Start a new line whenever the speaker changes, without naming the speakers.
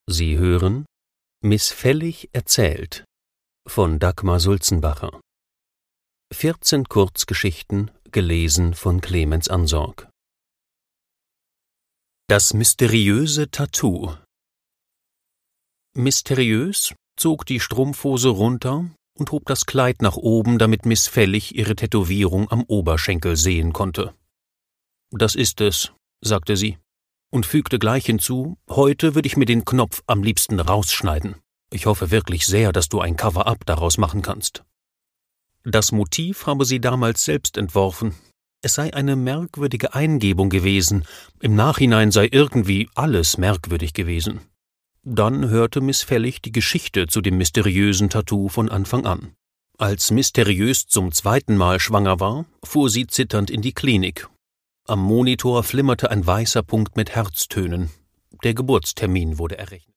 Sie hören Missfällig erzählt von Dagmar Sulzenbacher. 14 Kurzgeschichten, gelesen von Clemens Ansorg. Das mysteriöse Tattoo. Mysteriös zog die Strumpfhose runter und hob das Kleid nach oben, damit Missfällig ihre Tätowierung am Oberschenkel sehen konnte. »Das ist es«, sagte sie und fügte gleich hinzu, »heute würde ich mir den Knopf am liebsten rausschneiden. Ich hoffe wirklich sehr, dass du ein Cover-up daraus machen kannst.« Das Motiv habe sie damals selbst entworfen. Es sei eine merkwürdige Eingebung gewesen. Im Nachhinein sei irgendwie alles merkwürdig gewesen. Dann hörte Missfällig die Geschichte zu dem mysteriösen Tattoo von Anfang an. Als Mysteriös zum 2. Mal schwanger war, fuhr sie zitternd in die Klinik. Am Monitor flimmerte ein weißer Punkt mit Herztönen. Der Geburtstermin wurde errechnet.